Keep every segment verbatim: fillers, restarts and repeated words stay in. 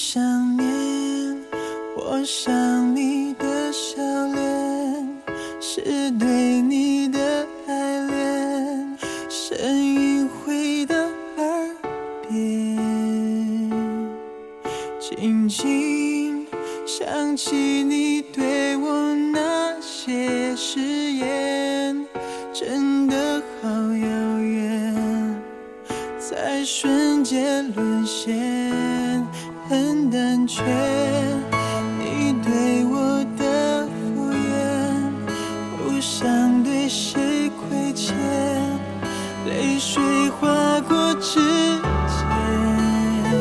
想念，我想你的笑脸，是对你的爱恋，声音回到耳边，静静想起你对我那些誓言，真的好遥远，在瞬间沦陷，很胆怯。你对我的敷衍，不想对谁亏欠，泪水划过指尖，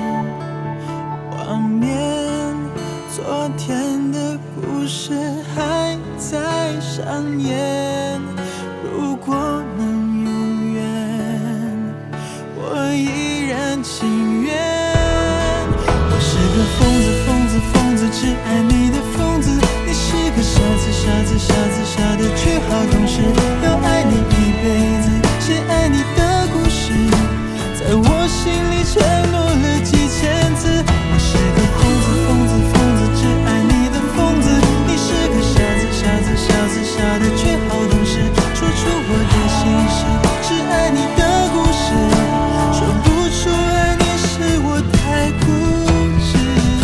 画面，昨天的故事还在上演。如果能永远，我依然情愿。我是个疯子，疯子，疯子，只爱你的疯子。你是个傻子，傻子，傻子，傻的却好懂事。要爱你一辈子，写爱你的故事，在我心里承诺了几千次。我是个疯子，疯子，疯子，只爱你的疯子。你是个傻子，傻子，傻子，傻的却好懂事，说出我的心事，是爱你的故事，说不出爱你是我太固执。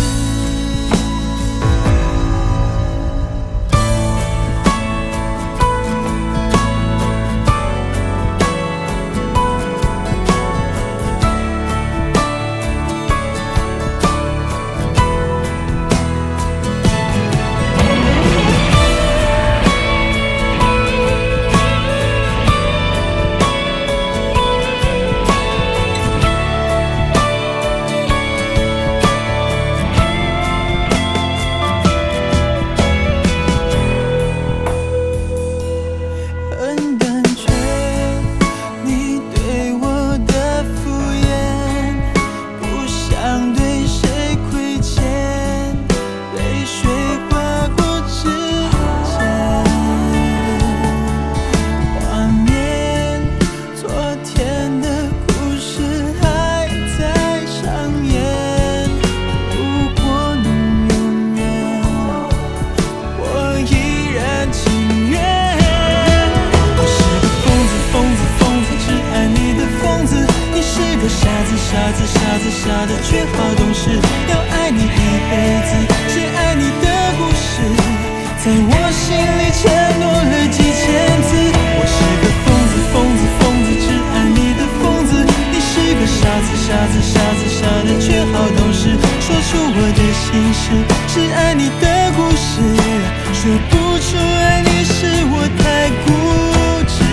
很胆怯，你对我的敷衍，不想对谁亏欠，泪水划过指尖，画面，昨天的故事还在上演。如果能永远，我依然情愿。傻子，傻子，傻子，傻的却好懂事。要爱你一辈子，写爱你的故事，在我心里承诺了几千次。我是个疯子，疯子，疯子，只爱你的疯子。你是个傻子，傻子，傻子，傻的却好懂事，说出我的心事，是爱你的故事，说不出爱你是我太固执。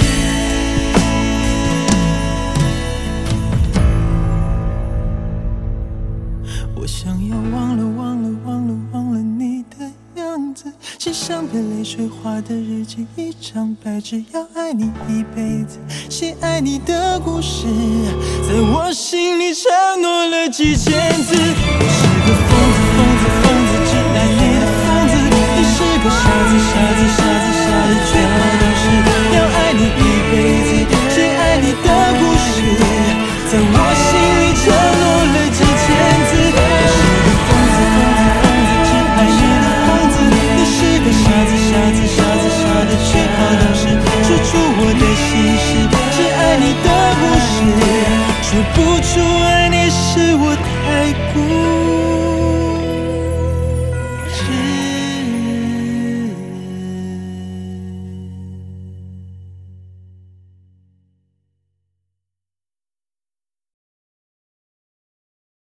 我想要忘了，忘了，忘了，忘了你的样子，写上被泪水划的日记，一张白纸，要爱你一辈子，写爱你的故事，在我心里承诺了几千次。我是个疯子，疯子，疯子，只爱你的疯子。你是个傻子，傻子，傻子，傻的却好懂事，要爱你一辈子，写爱你的故事，在我心里承诺了几千次。傻子，傻子，傻的却好懂事，说出我的心事，是爱你的故事，说不出爱你是我太固执。